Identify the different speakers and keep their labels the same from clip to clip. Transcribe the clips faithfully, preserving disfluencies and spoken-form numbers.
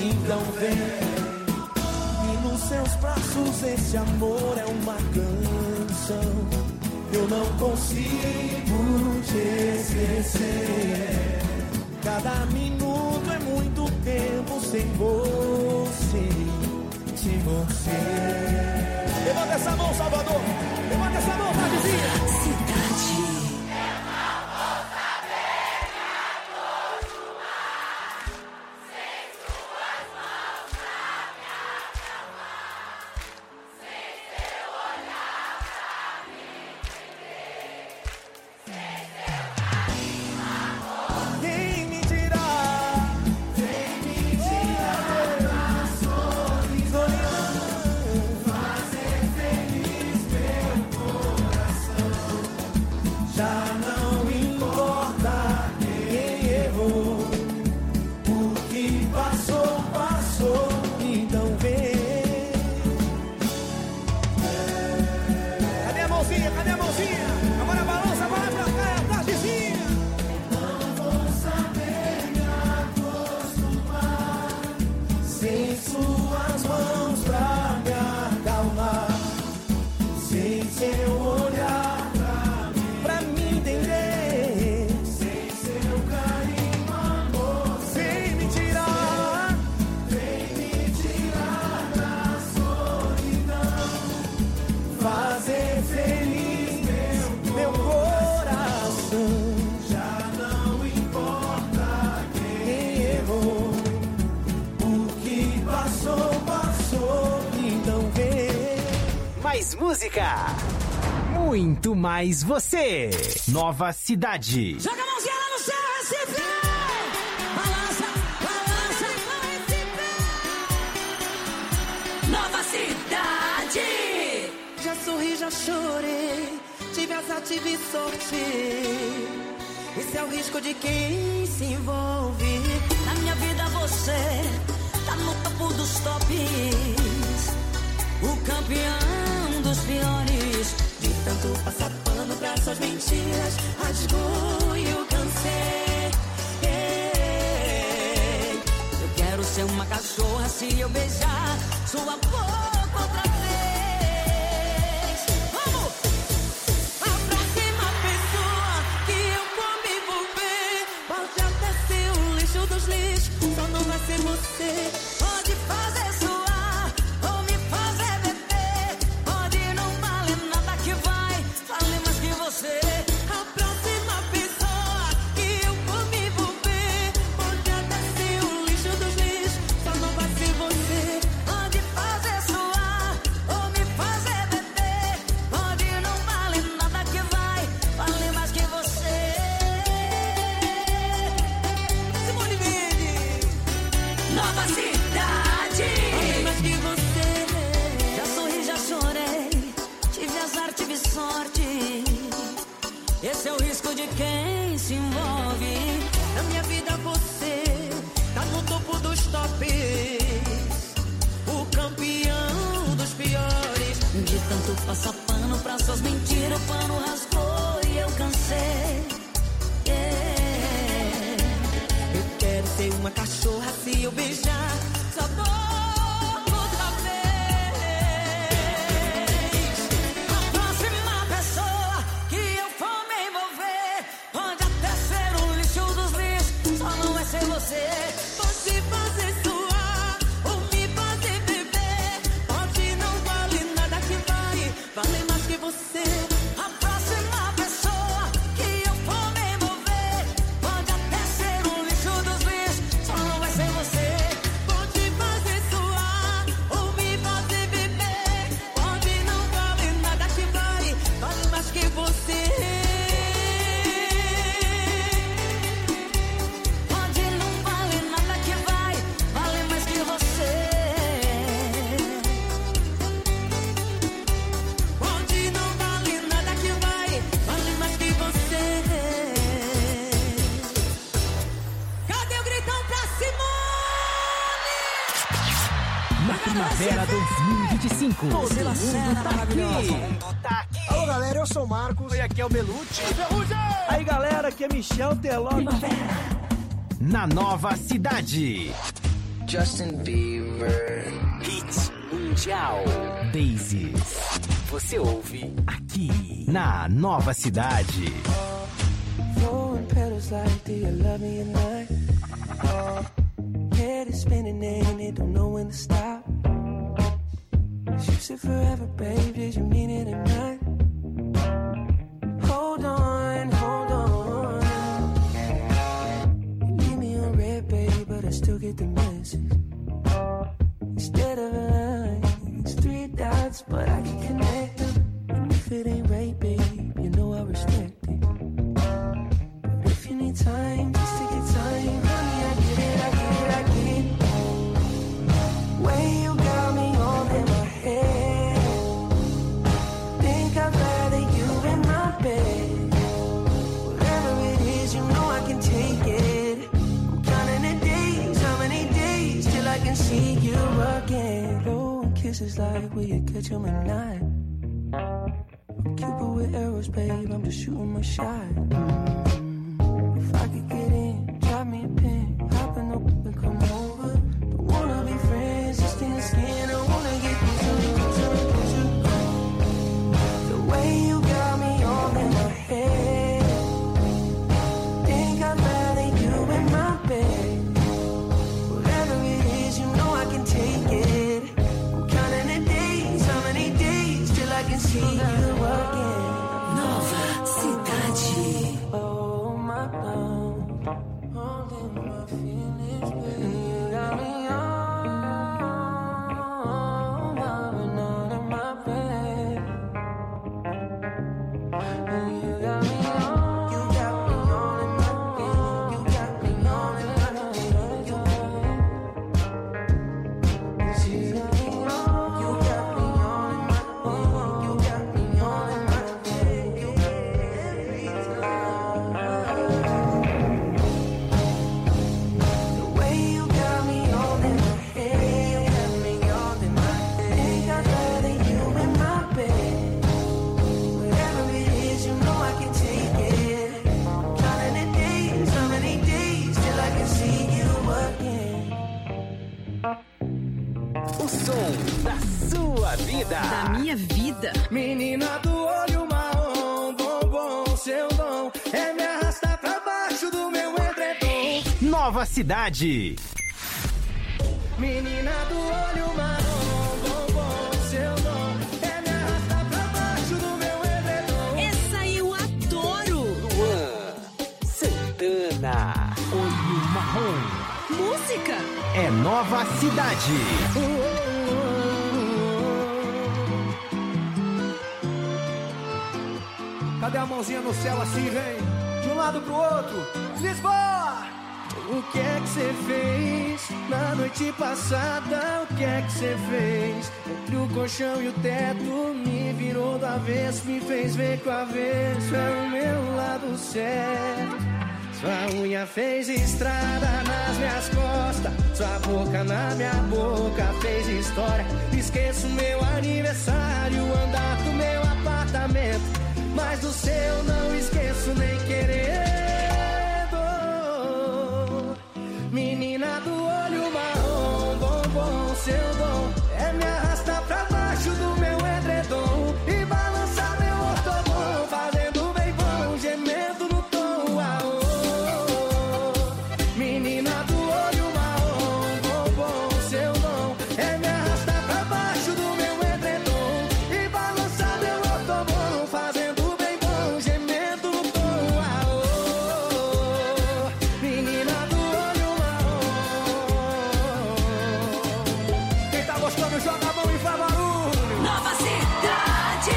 Speaker 1: então vem. E nos seus braços esse amor é uma canção. Eu não consigo te esquecer. Cada minuto é muito tempo sem você, sem você. Levanta essa mão, Salvador. Levanta essa mão, Tardezinha.
Speaker 2: Cidade.
Speaker 3: Música, muito mais você. Nova Cidade.
Speaker 2: Joga a mãozinha lá no céu, Recife! Balança, balança, Recife! Nova Cidade.
Speaker 4: Já sorri, já chorei, tive azar, tive sorte. Esse é o risco de quem se envolve.
Speaker 2: Na minha vida você tá no topo dos tops, o campeão dos piores.
Speaker 4: De tanto passar pano pra suas mentiras, rasgou e eu cansei. Ei,
Speaker 2: eu quero ser uma cachorra se eu beijar sua boca outra vez. Vamos!
Speaker 4: A próxima pessoa que eu for me envolver pode até ser o lixo dos lixos, só não vai ser você.
Speaker 2: Pode fazer suar ou me fazer beber, pode não valer nada que vai valer mais que você.
Speaker 4: A próxima pessoa que eu for me envolver pode até ser o lixo dos lixos, só não vai ser você.
Speaker 2: Pode fazer suar ou me fazer beber, pode não valer nada que vai valer mais que você.
Speaker 4: Simone Mendes,
Speaker 2: Nova Cidade.
Speaker 4: vale mais que você.
Speaker 2: Já sorri, já chorei, tive azar, tive sorte. Esse é o risco de quem se envolve.
Speaker 4: Na minha vida você tá no topo dos tops, o campeão dos piores.
Speaker 2: De tanto passar pano pra suas mentiras, o pano rasgou e eu cansei. Yeah.
Speaker 4: Eu quero ser uma cachorra se eu beijar sua boca outra vez.
Speaker 2: A próxima pessoa que eu for me envolver pode até ser o lixo dos lixos, só não vai ser você.
Speaker 4: Pode fazer suar ou me fazer beber, pode não vale nada que vai valer mais que você.
Speaker 2: A próxima pessoa que eu for me envolver pode até ser o lixo dos lixos, só não vai ser você.
Speaker 4: Pode fazer suar ou me fazer beber, pode não vale nada que vai vale mais que você.
Speaker 2: Pode não valer nada que vai valer mais que você.
Speaker 4: Pode não vale nada que vai vale mais que você. Cadê o gritão pra Simone?
Speaker 3: Na primavera dois mil e vinte e cinco. Todo mundo tá aqui.
Speaker 5: Alô galera, eu sou o Marcos.
Speaker 3: E aqui é o Belucci.
Speaker 5: Aí galera, aqui é Michel Teló.
Speaker 3: Na Nova Cidade.
Speaker 6: Justin Bieber.
Speaker 3: Hits Mundial. Daisy. Você ouve aqui na Nova Cidade.
Speaker 1: Throwing petals like, do you love me or not? Head is spinning and it don't know when to stop. You said forever, babe, did you mean it or not? Hold on, hold on. You leave me on red, babe, but I still get the message. Instead of a line, it's three dots, but I can connect them. And if it ain't right, babe, you know I respect it. But if you need time, just take your time, honey, I get it, I get it, I get it. Way you got me all in my head. Think I'd rather you in my bed. Whatever it is, you know I can take it. I'm counting the days, how many days till I can see you again. Blowing kisses like, will you catch them or not? I'm Cupid with arrows, babe, I'm just shooting my shot. Mm, if I could get in, drop me a pin, hop in up and come over. Don't wanna be friends, just in the skin, I wanna get closer, closer, closer. The way you got me all in my head. Think I'd rather you in my bed. Whatever it is, you know I can take it. I'm counting the days, how many days till I can see you again.
Speaker 2: Nova Cidade.
Speaker 1: Oh my love, holding my feelings, baby. You got me all loving all in my bed. You got me all, you got me all in my bed. You got me all in my bed. You got me all, you got me all in my bed. You got me all in my bed. You got me every time. The way you got me all in my head, got me all in my head. Think I'd rather you in my bed. Whatever it is, you know I can take it. Counting the days, how many days till I can see you again.
Speaker 3: O som da sua vida.
Speaker 7: Da minha vida.
Speaker 5: Menina do olho marrom, bombom, seu dom é me arrastar pra baixo do meu edredom.
Speaker 3: Nova Cidade.
Speaker 5: Menina do olho marrom, bombom, seu dom é me arrastar pra baixo do meu edredom.
Speaker 7: Essa eu adoro.
Speaker 3: Luan Santana. Olho Marrom.
Speaker 7: Música.
Speaker 3: É Nova Cidade.
Speaker 5: Cadê a mãozinha no céu assim, vem? De um lado pro outro. Lisboa! O que é que você fez na noite passada? O que é que você fez? Entre o colchão e o teto me virou do avesso, me fez ver que o avesso é o meu lado certo. Sua unha fez estrada nas minhas costas, sua boca na minha boca fez história. Esqueço meu aniversário, andar do meu apartamento, mas do seu não esqueço nem querendo. Menina do olho marrom, bombom, seu dom é me arrastar pra baixo do meu edredom e balançar meu ortobom, fazendo bem bom, gemendo no tom. Aô. Menina do olho marrom, bombom, seu dom é me arrastar pra baixo do meu edredom e balançar meu ortobom, fazendo bem bom, gemendo no tom. Aô. Menina do olho marrom. Quem tá gostando, joga a mão e faz barulho.
Speaker 2: Nova Cidade.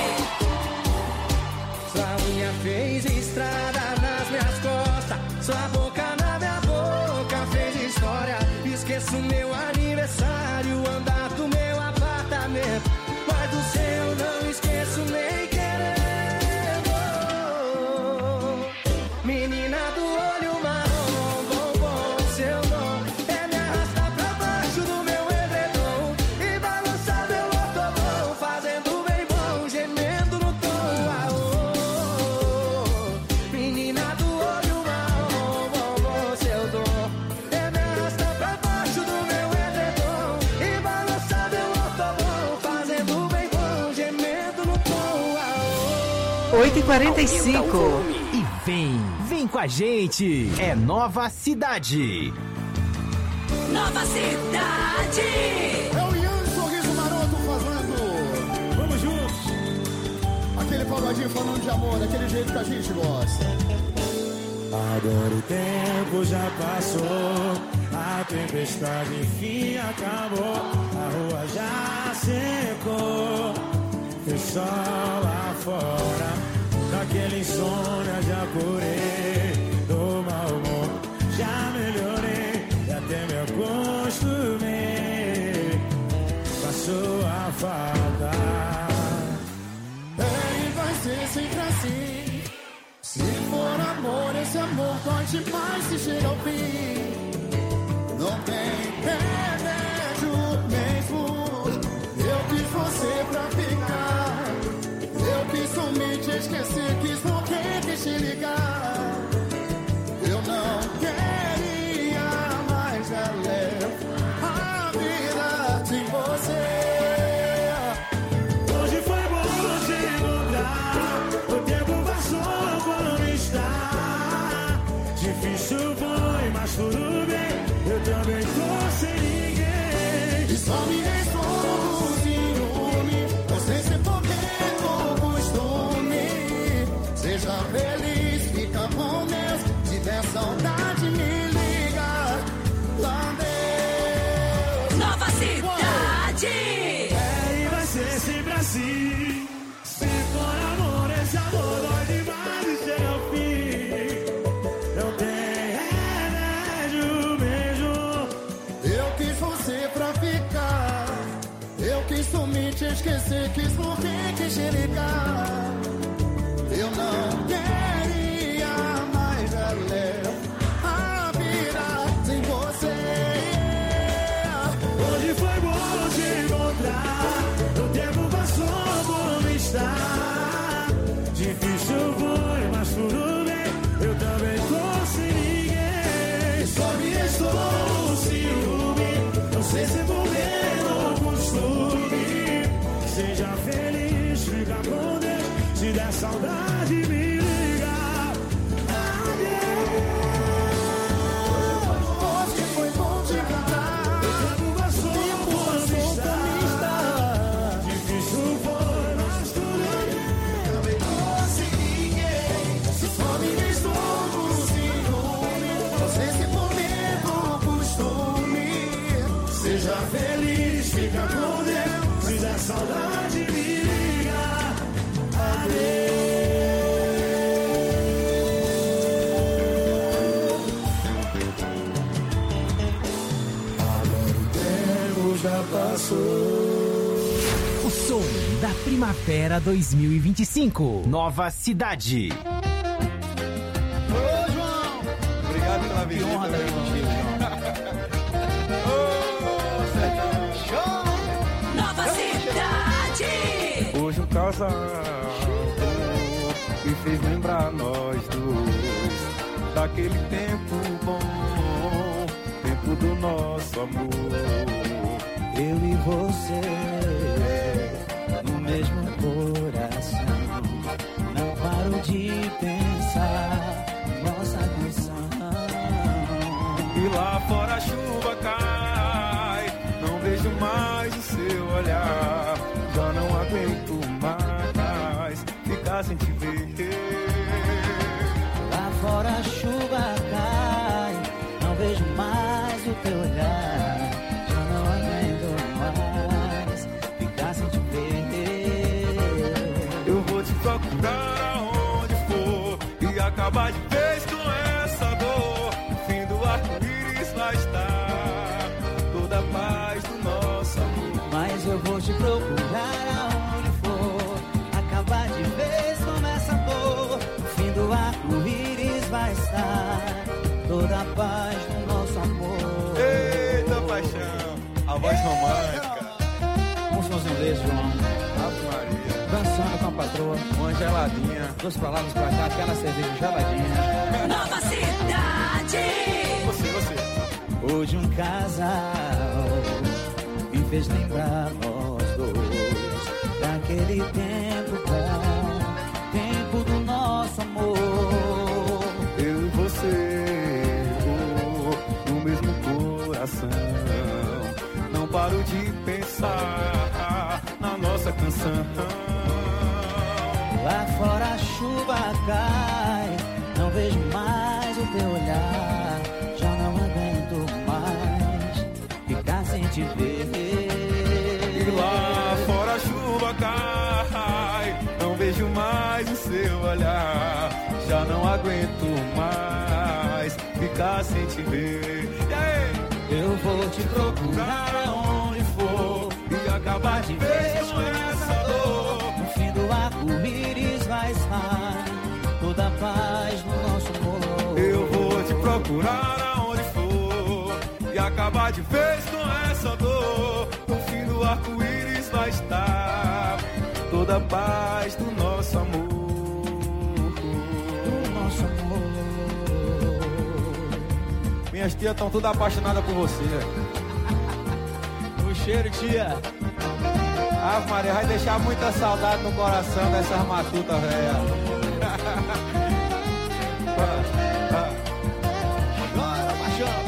Speaker 5: Sua unha fez estrada nas minhas costas, sua boca na minha boca fez história. Esqueço meu aniversário, andar do meu apartamento, mas do seu não esqueço nem querendo. Menina do olho marrom, bombom, seu dom é me arrastar pra baixo do meu edredom e balançar meu ortobom, fazendo bem bom, gemendo no tom. Aô. Menina do olho marrom, bombom, seu dom é me arrastar pra baixo do meu
Speaker 3: oito e quarenta e cinco. E vem, vem com a gente. É Nova Cidade.
Speaker 2: Nova Cidade.
Speaker 8: É o Ian Sorriso Maroto fazendo. Vamos juntos. Aquele pagodinho falando de amor, daquele jeito que a gente gosta.
Speaker 9: Agora o tempo já passou. A tempestade enfim acabou. A rua já secou. Tem sol lá fora. Daquele insônia já curei. Do mau humor já melhorei. E até me acostumei. Passou a falta.
Speaker 8: É, e vai ser sempre assim. Se for amor, esse amor dói demais se chega ao fim. Não tem remédio mesmo. Eu quis você pra ficar. Eu quis sumir, te esquecer, quis morrer, quis te ligar. Eu não queria mais já levo a vida sem você.
Speaker 9: Hoje foi bom te encontrar. O tempo passou quando está. Difícil foi, mas tudo bem. Eu também tô sem ninguém.
Speaker 8: E só me restou o ciúme. Você se poder com costume. Seja feliz, fica com Deus. Se der saudade, me liga. Lá Deus.
Speaker 2: Nova Cidade.
Speaker 9: É, e vai ser sempre assim. Se for amor, esse amor dói demais e chega ao fim. Não tem remédio mesmo.
Speaker 8: Eu quis você pra ficar. Eu quis sumir, te esquecer. Quis morrer, quis te ligar. Eu não queria mais já levo a vida sem você.
Speaker 9: Hoje foi bom te encontrar. O tempo passou como está. Difícil foi, mas tudo bem. Eu também tô sem ninguém. Só me restou o ciúme. Não sei se vou ver ou costume. Seja feliz, fica com Deus. Se der saudade, me liga. Adeus.
Speaker 8: Hoje foi bom te encontrar.
Speaker 9: O tempo passou como está. Difícil foi, mas tudo bem.
Speaker 8: Também tô sem ninguém. Se só me restou o ciúme. Você se for medo, costume.
Speaker 9: Seja feliz, fica com Deus. Se der saudade, me liga. Adeus. Agora o tempo já passou.
Speaker 3: O som da Primavera dois mil e vinte e cinco. Nova Cidade.
Speaker 8: Ô, João.
Speaker 10: Obrigado pela visita.
Speaker 8: Que honra estar aqui contigo, João.
Speaker 2: Nova Cidade.
Speaker 10: Hoje um casal me fez lembrar nós dois daquele tempo bom, tempo do nosso amor.
Speaker 9: Eu e você no mesmo coração. Não paro de pensar nossa canção.
Speaker 10: E lá fora a chuva cai, não vejo mais o seu olhar. Já não aguento mais ficar sem te ver.
Speaker 9: Lá fora a chuva cai, não vejo mais o teu olhar. Já não aguento mais ficar sem te ver.
Speaker 10: Eu vou te procurar aonde for e acabar de vez com essa dor. No fim do arco-íris vai estar toda a paz do nosso amor.
Speaker 9: Mas eu vou te procurar aonde for, acabar de vez com essa dor. No fim do arco-íris vai estar toda a paz do nosso amor.
Speaker 10: Eita paixão, a voz romântica.
Speaker 9: Um somzinho desse, João.
Speaker 10: Ave Maria.
Speaker 9: Dançando com a patroa,
Speaker 10: Uma geladinha.
Speaker 9: duas pra lá, duas pra cá, aquela cerveja geladinha.
Speaker 2: Nova Cidade.
Speaker 10: Você, você.
Speaker 9: Hoje um casal me fez lembrar nós dois daquele tempo bom, tempo
Speaker 10: coração. Não paro de pensar na nossa canção.
Speaker 5: Lá fora a chuva cai, não vejo mais o teu olhar. Já não aguento mais ficar sem te ver.
Speaker 10: E lá fora a chuva cai, não vejo mais o seu olhar. Já não aguento mais ficar sem te ver. E aí?
Speaker 5: Eu vou te procurar aonde for
Speaker 10: e acabar de vez com essa dor.
Speaker 5: No fim do arco-íris vai estar toda a paz no nosso amor.
Speaker 10: Eu vou te procurar aonde for e acabar de vez com essa dor. No fim do arco-íris vai estar toda a paz do nosso amor.
Speaker 5: Do nosso amor.
Speaker 10: Minhas tias estão todas apaixonadas por você.
Speaker 5: O cheiro, tia.
Speaker 10: Ah, Maria, vai deixar muita saudade no coração dessas matutas, velha.
Speaker 5: Bora, paixão.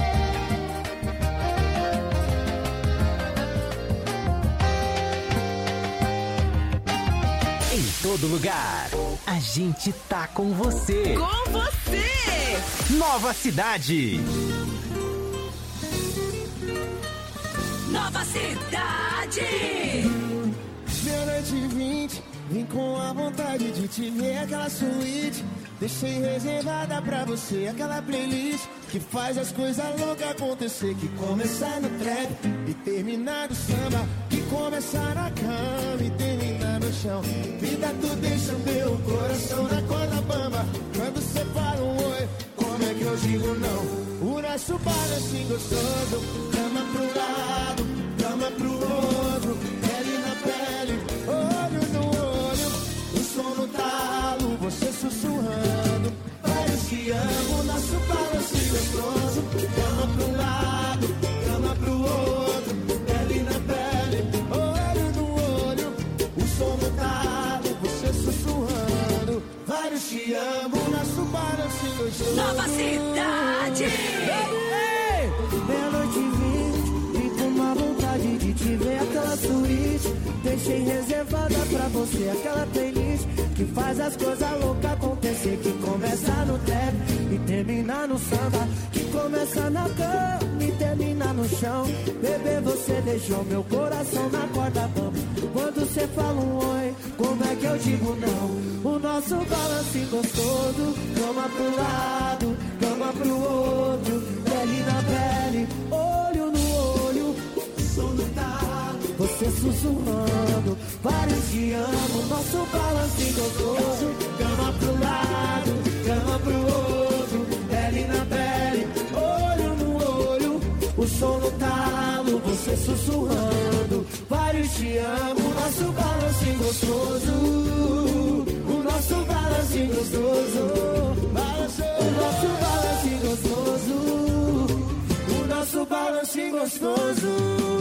Speaker 3: Em todo lugar, a gente tá com você.
Speaker 7: Com você!
Speaker 3: Nova Cidade.
Speaker 2: Nova Cidade.
Speaker 8: Meia-noite e vinte, vim com a vontade de te ver. Aquela suíte, deixei reservada pra você. Aquela playlist que faz as coisas loucas acontecer. Que começar no trap e terminar no samba. Que começar na cama e terminar no chão. Vida, tu deixa meu coração na corda bamba. Quando cê fala um oi, como é que eu digo não? O nosso balancinho gostoso, cama pro lado, cama pro outro, pele na pele, olho no olho, o som no talo, você sussurrando, vai eu te amo, nosso balancinho gostoso, cama pro lado, cama pro outro, pele na pele, olho no olho, o som no talo, você sussurrando, vai eu te amo, nosso balancinho gostoso.
Speaker 2: Nova Cidade.
Speaker 5: Meia-noite e vinte, vim com uma vontade de te ver. Aquela suíte, deixei reservada pra você. Aquela playlist que faz as coisas loucas acontecer. Que começa no trap e termina no samba. Que começa na cama e termina no chão. Bebê, você deixou meu coração na corda bamba. Quando cê fala um oi, como é que eu digo não? O nosso balanço gostoso, cama pro lado, cama pro outro, pele na pele, olho no olho, som no talo, você sussurrando, vários te amo, nosso balanço gostoso, cama pro lado, cama pro outro, pele na pele, olho no olho, o som no talo, você sussurrando, vários te amo, nosso balanço gostoso, o nosso balanço gostoso, balanço, o nosso balanço gostoso, o nosso balanço gostoso.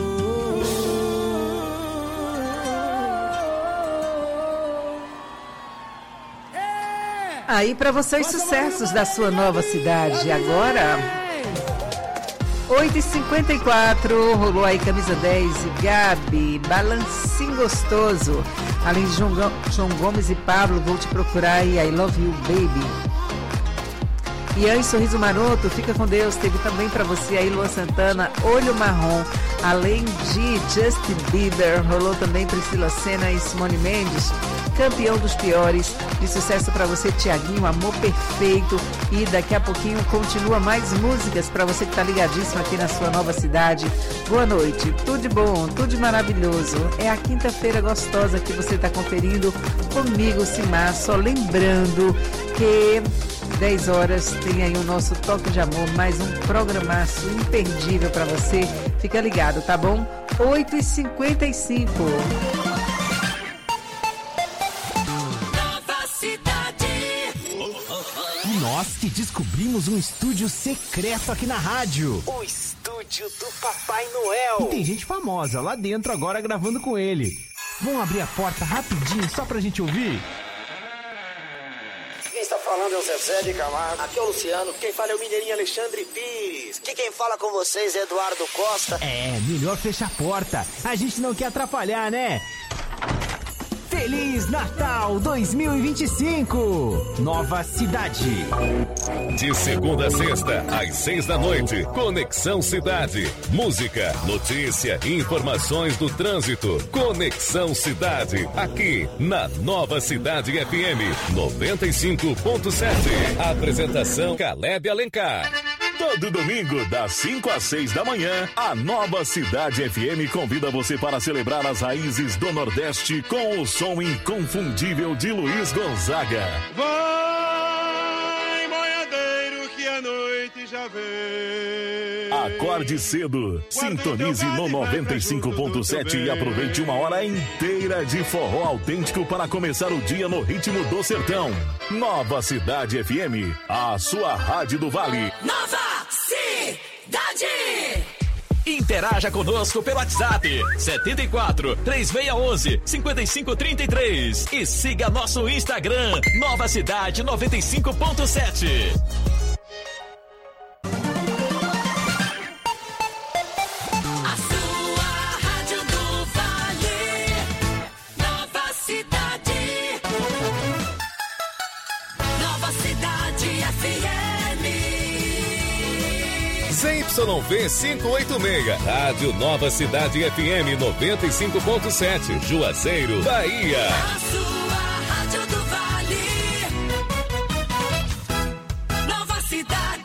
Speaker 11: Aí pra você os sucessos da sua nova cidade. Agora oito e cinquenta e quatro, rolou aí Camisa dez e Gabi, Balancinho Gostoso. Além de João, João Gomes e Pablo, Vou Te Procurar e I Love You Baby. Ian e Sorriso Maroto, Fica com Deus. Teve também pra você aí Luan Santana, Olho Marrom. Além de Justin Bieber, rolou também Priscila Senna e Simone Mendes, Campeão dos Piores. De sucesso pra você, Tiaguinho, Amor Perfeito. E daqui a pouquinho continua mais músicas pra você que tá ligadíssimo aqui na sua nova cidade. Boa noite, tudo de bom, tudo de maravilhoso. É a quinta-feira gostosa que você tá conferindo comigo, Simar. Só lembrando que dez horas tem aí o nosso Toque de Amor, mais um programaço imperdível pra você. Fica ligado, tá bom? oito e cinquenta e cinco.
Speaker 2: Nova Cidade.
Speaker 3: E nós que descobrimos um estúdio secreto aqui na rádio. O estúdio do Papai Noel. E tem gente famosa lá dentro agora gravando com ele. Vamos abrir a porta rapidinho só pra gente ouvir?
Speaker 5: Quem está falando?
Speaker 12: falando é o Zezé de Camargo. Aqui é o Luciano. Quem fala é o Mineirinho Alexandre Pires. Que quem fala com vocês é Eduardo Costa.
Speaker 3: É, melhor fechar a porta. A gente não quer atrapalhar, né? Feliz Natal dois mil e vinte e cinco. Nova Cidade.
Speaker 13: De segunda a sexta, às seis da noite. Conexão Cidade. Música, notícia e informações do trânsito. Conexão Cidade. Aqui na Nova Cidade F M noventa e cinco ponto sete. Apresentação Caleb Alencar.
Speaker 14: Todo domingo, das cinco às seis da manhã, a Nova Cidade F M convida você para celebrar as raízes do Nordeste com o som inconfundível de Luiz Gonzaga.
Speaker 10: Vai, boiadeiro, que a noite já vem.
Speaker 14: Acorde cedo, sintonize no noventa e cinco ponto sete e aproveite uma hora inteira de forró autêntico para começar o dia no ritmo do sertão. Nova Cidade F M, a sua rádio do Vale.
Speaker 2: Nova Cidade!
Speaker 15: Interaja conosco pelo WhatsApp setenta e quatro, três seis um um, cinco cinco três três e siga nosso Instagram Nova Cidade noventa e cinco ponto sete.
Speaker 13: Y V quinhentos e oitenta e seis, Rádio Nova Cidade F M noventa e cinco ponto sete, Juazeiro, Bahia.
Speaker 2: A sua rádio do Vale. Nova Cidade.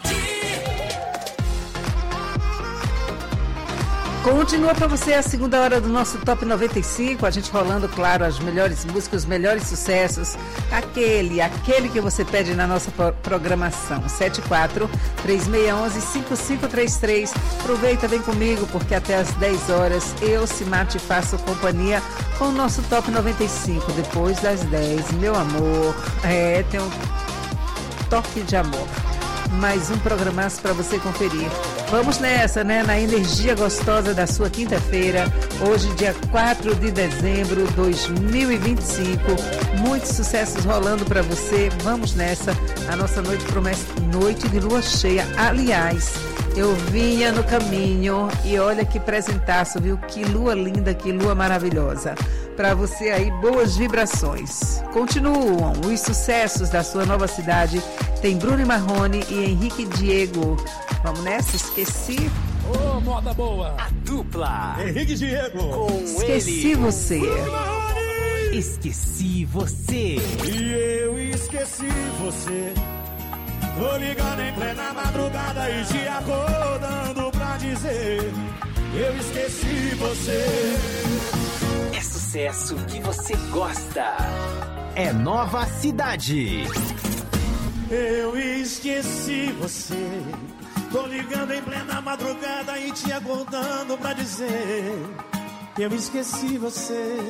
Speaker 11: Continua para você a segunda hora do nosso Top noventa e cinco, a gente rolando, claro, as melhores músicas, os melhores sucessos, aquele, aquele que você pede na nossa programação, sete quatro, três seis um um, cinco cinco três três. Aproveita, vem comigo, porque até às dez horas eu, Simar, te faço companhia com o nosso Top noventa e cinco, depois das dez, meu amor, é, tem um toque de amor. Mais um programaço para você conferir. Vamos nessa, né? Na energia gostosa da sua quinta-feira. Hoje, dia quatro de dezembro de dois mil e vinte e cinco. Muitos sucessos rolando para você. Vamos nessa. A nossa noite promete noite de lua cheia. Aliás, eu vinha no caminho e olha que presentaço, viu? Que lua linda, que lua maravilhosa. Para você aí, boas vibrações. Continuam os sucessos da sua nova cidade. Tem Bruno e Marrone e Henrique Diego. Vamos nessa? Esqueci.
Speaker 9: Ô, oh, moda boa.
Speaker 3: A dupla.
Speaker 9: Henrique Diego.
Speaker 3: Com
Speaker 11: Esqueci
Speaker 3: ele.
Speaker 11: você.
Speaker 3: Esqueci você.
Speaker 9: E eu esqueci você. Tô ligando em plena madrugada e te acordando pra dizer: eu esqueci você.
Speaker 3: É sucesso que você gosta. É Nova Cidade.
Speaker 9: Eu esqueci você. Tô ligando em plena madrugada e te acordando pra dizer: eu esqueci você.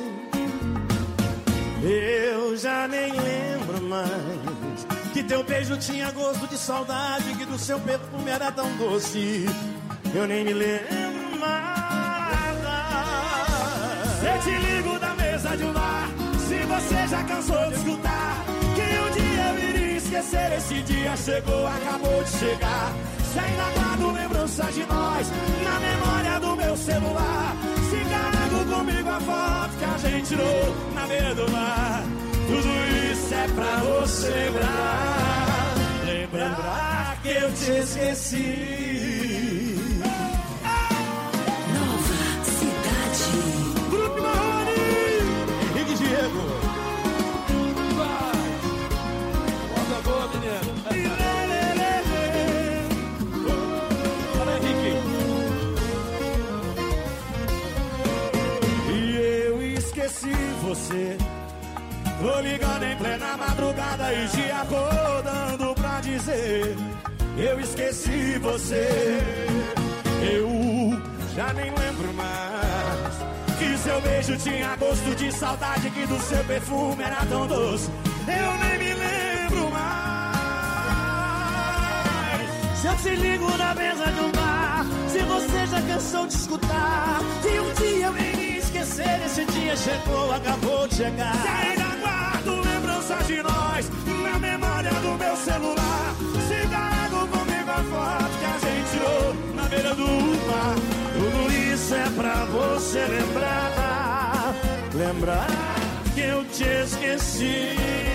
Speaker 9: Eu já nem lembro mais que teu beijo tinha gosto de saudade, que do seu perfume era tão doce. Eu nem me lembro mais. Eu te ligo da mesa de um bar, se você já cansou de escutar que um dia eu iria esquecer. Esse dia chegou, acabou de chegar. Se ainda guardo lembranças de nós na memória do meu celular, se carrego comigo a foto que a gente tirou na beira do mar. Tudo isso é pra você lembrar, lembrar que eu te esqueci.
Speaker 2: Nova Cidade.
Speaker 9: Grupo Marrone, Henrique Diego. Vai, bota boa, menino. Olha, Henrique. E eu esqueci você. Tô ligando em plena madrugada e te acordando pra dizer: eu esqueci você. Eu já nem lembro mais que seu beijo tinha gosto de saudade, que do seu perfume era tão doce. Eu nem me lembro mais. Se eu te ligo na mesa de um bar, se você já cansou de escutar que um dia eu iria esquecer. Esse dia chegou, acabou de chegar. Se ainda guardo lembranças de nós na memória memória do meu celular. Se carrego comigo a foto que a gente tirou na beira do mar. Tudo isso é pra você lembrar, lembrar que eu te esqueci.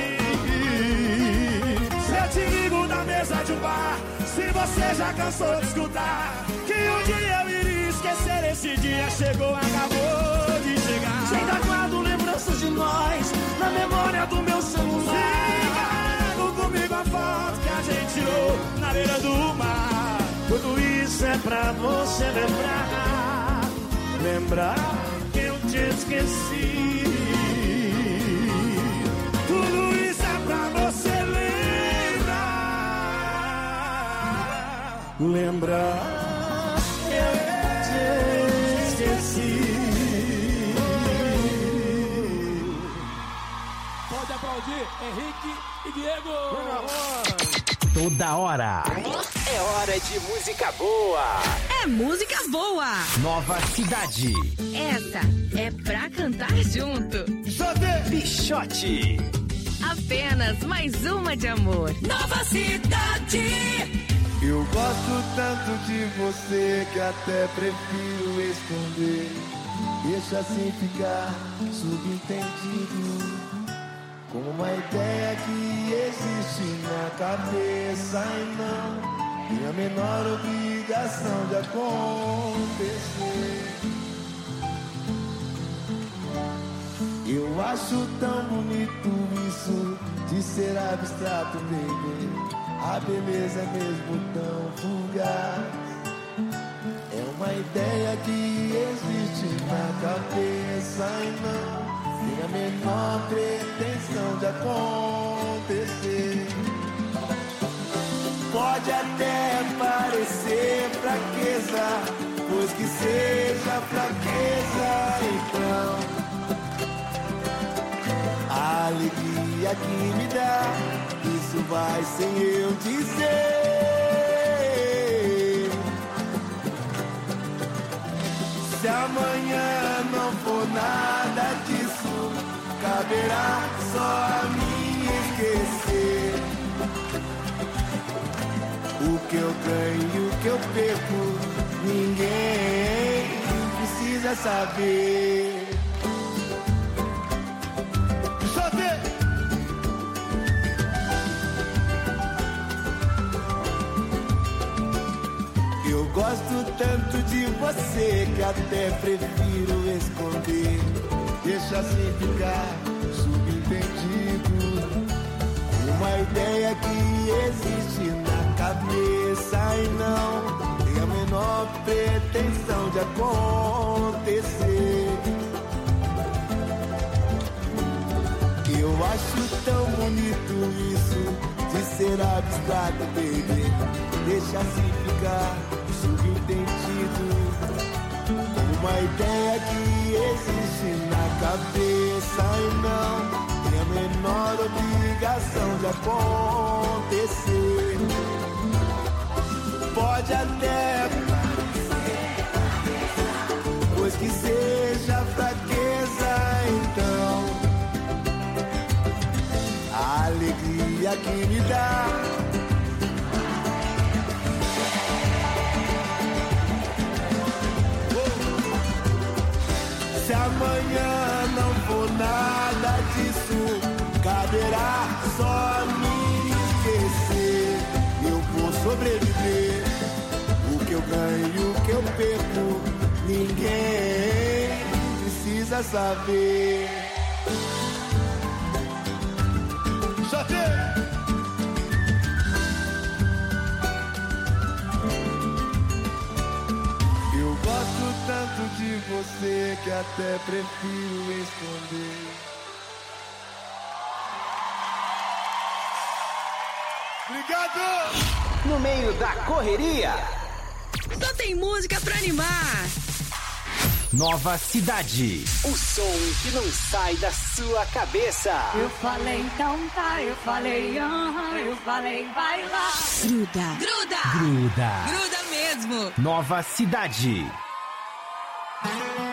Speaker 9: Se eu te ligo na mesa de um bar, se você já cansou de escutar que um dia eu iria esquecer, esse dia chegou, acabou de chegar. Se ainda guardo lembranças de nós na memória do meu celular. Siga comigo a foto que a gente tirou na beira do mar. Tudo isso é pra você lembrar, lembrar que eu te esqueci. Tudo isso é pra você lembrar, lembrar que eu te esqueci.
Speaker 16: Pode aplaudir Henrique e Diego.
Speaker 3: Toda hora é hora de música boa.
Speaker 7: É música boa.
Speaker 3: Nova Cidade.
Speaker 7: Essa é pra cantar junto.
Speaker 3: Pichote.
Speaker 7: Apenas mais uma de amor. Nova Cidade.
Speaker 5: Eu gosto tanto de você que até prefiro esconder. Deixa assim ficar subentendido, como uma ideia que existe na cabeça e não tem a menor obrigação de acontecer. Eu acho tão bonito isso de ser abstrato, baby. A beleza é mesmo tão fugaz. É uma ideia que existe na cabeça e não tem a menor pretensão de acontecer. Pode até parecer fraqueza, pois que seja fraqueza, então a alegria que me dá, isso vai sem eu dizer. Se amanhã não for nada disso, caberá só a mim esquecer. O que eu ganho e o que eu perco, ninguém precisa saber. Eu gosto tanto de você que até prefiro esconder. Deixa assim ficar subentendido, uma ideia que existe na cabeça e não tem a menor pretensão de acontecer. Eu acho tão bonito isso de ser abstrato, baby. Deixa assim ficar subentendido, uma ideia que existe na cabeça e não tem a menor obrigação de acontecer. Pode até pois que seja fraqueza, então a alegria que me dá, se amanhã não for nada disso, caberá só a mim esquecer. Eu vou sobreviver, o que eu ganho e o que eu perco, ninguém precisa saber. Só tem. Eu gosto tanto de você que até prefiro esconder.
Speaker 3: Obrigado! No meio da correria,
Speaker 7: só tem música pra animar.
Speaker 3: Nova Cidade. O som que não sai da sua cabeça.
Speaker 2: Eu falei então tá, eu falei aham, eu falei vai lá.
Speaker 7: Gruda. Gruda.
Speaker 3: Gruda.
Speaker 7: Gruda mesmo.
Speaker 3: Nova Cidade.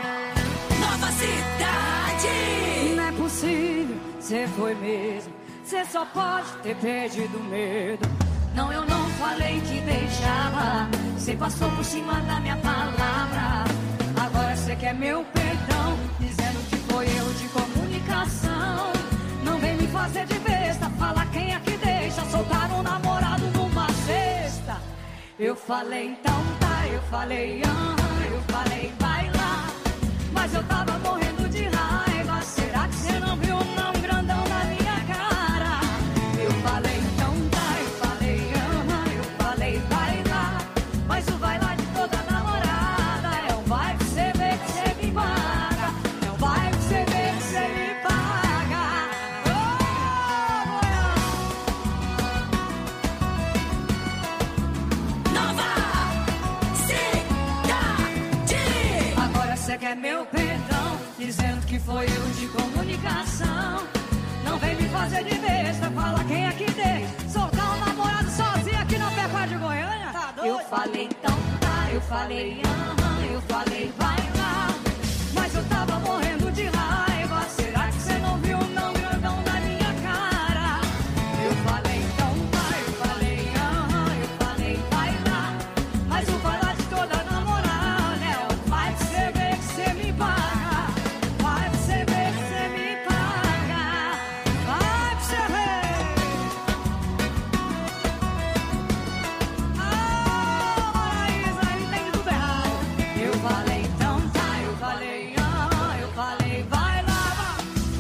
Speaker 2: Nova Cidade.
Speaker 17: Não é possível, você foi mesmo.
Speaker 2: Você só pode ter perdido medo. Não, eu não falei que deixava. Você passou por cima da minha palavra. Agora você quer meu perdão, dizendo que foi erro de comunicação. Não vem me fazer de besta, fala quem é que deixa soltar um namorado numa cesta. Eu falei então tá, eu falei aham, eu falei vai lá. Mas eu tava morrendo de raiva. Será que você não viu não grandão na minha cara? Eu falei então tá, eu falei aham, eu falei vai lá. Mas o vai lá de toda namorada é um vai que você vê que você me paga. É um vai que você vê que você me paga. Oh, Nova Cidade. Agora você quer meu perdão, dizendo que foi erro de comunicação. Não vem me fazer de besta, fala quem é que deixa soltar um namorado sozinho aqui na Pepa de Goiânia. Tá doido? Eu falei então tá, eu falei aham, eu falei vai lá. Mas eu tava morrendo de raiva. Será que você não viu não grandão na minha cara? Eu falei então tá, eu falei aham, eu falei vai lá. Mas o vai lá de toda namorada é o vai que você vê que você me paga. Vai que você vê que você me paga. Vai que você vê. Ah, Maraísa, entende tudo errado. Eu falei então tá, eu falei aham, eu falei vai lá.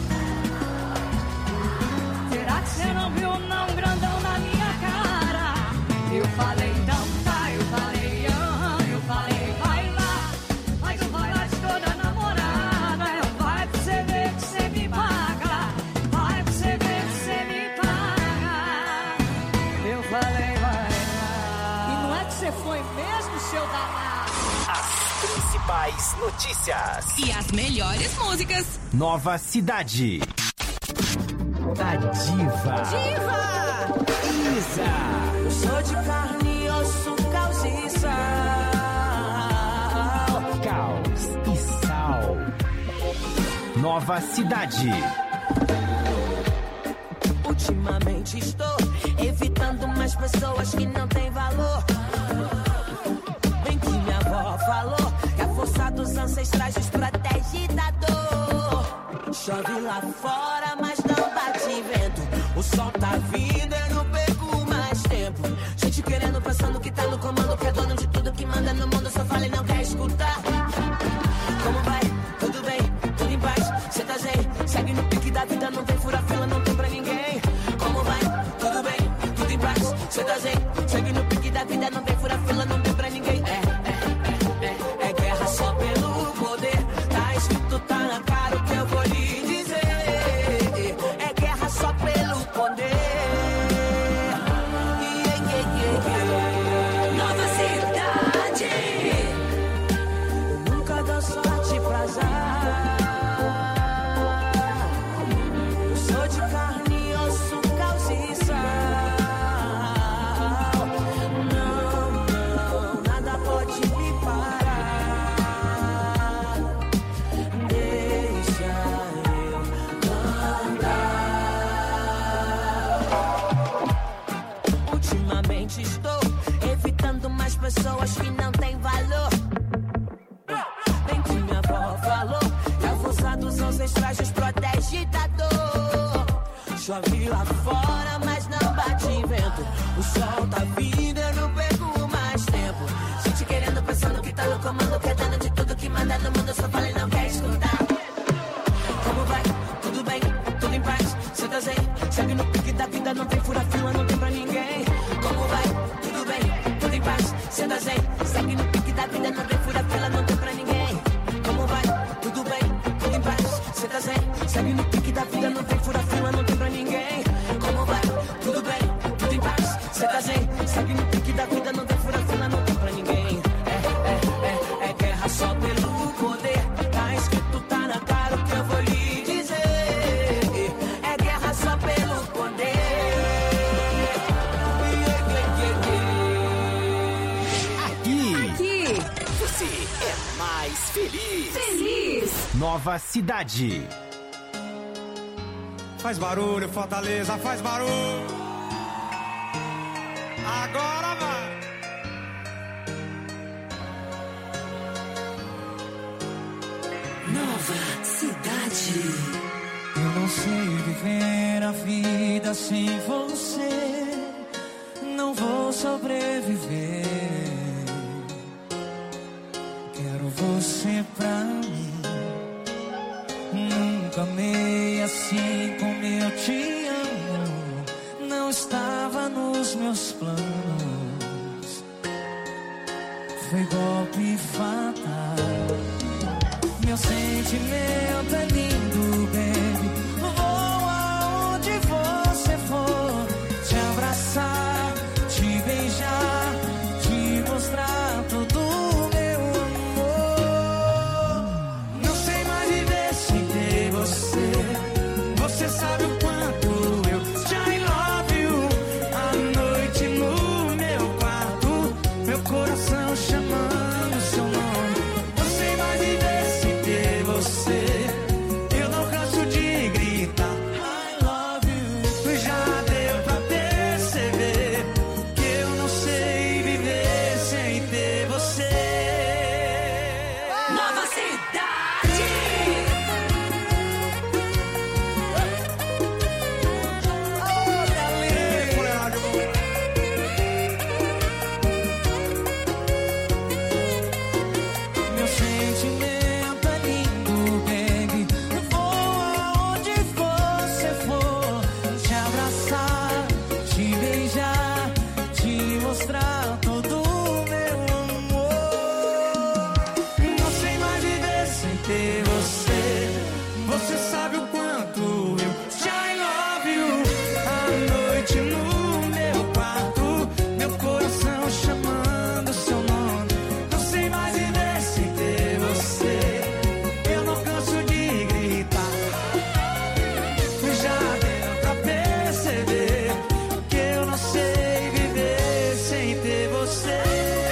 Speaker 2: Será que você não viu não grandão na minha cara? Eu falei então tá, eu falei aham, eu falei vai lá. Mas o vai lá de toda namorada é o vai pra você ver que você me paga. Vai pra você ver que você me paga. Eu falei vai lá. E não é que você foi mesmo, seu danado?
Speaker 3: As principais notícias.
Speaker 7: E as melhores músicas.
Speaker 3: Nova Cidade. Da Diva.
Speaker 2: Diva!
Speaker 3: Isa.
Speaker 4: Eu sou de carne e osso, caos e sal.
Speaker 3: Caos e Sal. Nova Cidade.
Speaker 4: Ultimamente estou evitando mais pessoas que não têm valor. Bem que minha avó falou que a força dos ancestrais nos protege da dor. Chove lá fora, mas não bate vento. O sol tá vindo, eu não perco mais tempo. Gente querendo, pensando que tá no comando, que é dono de tudo que manda no mundo. Só fala e não quer escutar. Como vai? Tudo bem? Tudo em paz? Cê tá zen? Segue no pique da vida, não tem fura-fila, não tem pra ninguém. Como vai? Tudo bem? Tudo em paz? Cê tá zen? Segue no pique da vida, não tem fura-fila, não tem pra ninguém. É, é, é, é, é guerra só pelo poder. Tá escrito, tá na cara o que eu vou lhe dizer. É guerra só pelo poder. Yeah, yeah, yeah, yeah.
Speaker 2: Nova Cidade.
Speaker 4: Eu nunca dou sorte pra azar. Eu sou de carne e osso, caos e sal. Não, não, nada pode me parar. Deixa eu andar. Ultimamente estou evitando mais pessoas que não têm valor. Bem que minha avó falou que a força dos ancestrais nos protege da dor. Chove lá fora, mas não bate vento. O sol tá vindo, eu não perco mais tempo. Gente querendo, pensando que tá no comando, que é dono de tudo que manda no mundo. Só fala e não quer escutar. Como vai? Tudo bem? Tudo em paz? Cê tá zen? Segue no pique da vida, não tem fura-fila, não tem pra ninguém. Como vai? Tudo bem? Tudo em paz? Cê tá zen? Segue no pique da vida, não tem fura-fila, não tem pra ninguém. Como vai? Tudo bem? Tudo em paz? Cê tá zen? Segue no pique da vida, não tem fura-fila, não tem pra ninguém. Como vai? Tudo bem? Tudo em paz? Cê tá zen? Segue no pique da vida, não tem fura-fila, não tem pra ninguém. É, é, é, é guerra só pelo poder. Tá escrito, tá na cara o que eu vou lhe dizer. É guerra só pelo poder. Yeah, yeah, yeah, yeah.
Speaker 3: Aqui.
Speaker 11: Aqui.
Speaker 3: Você é mais feliz.
Speaker 11: Feliz.
Speaker 3: Nova Cidade.
Speaker 10: Faz barulho, Fortaleza, faz barulho. Agora vai.
Speaker 1: Nova Cidade.
Speaker 5: Eu não sei viver a vida sem você. Não vou sobreviver. Quero você pra mim. Nunca amei assim como eu te amo. Não estava nos meus planos. Foi golpe fatal. Meu sentimento é lindo, baby. Vou aonde você for. Te abraçar, te beijar, te mostrar todo o meu amor. Não sei mais viver sem ter você. Você sabe o quanto eu te I love you. À noite no meu quarto, meu coração chamando seu nome. Não sei mais viver sem ter você. Eu não canso de gritar I love you. Já deu pra perceber que eu não sei viver sem ter você.
Speaker 1: Nova Cidade.
Speaker 5: Meu sentimento é lindo, baby. Vou aonde você for. Te abraçar, te beijar, te mostrar todo o meu amor. Não sei mais viver sem ter você. Você sabe o quanto eu te I love you. À noite no meu quarto, meu coração chamando seu nome. Não sei mais viver sem ter você. Eu não canso de gritar. Já deu pra perceber que eu não sei viver sem ter você.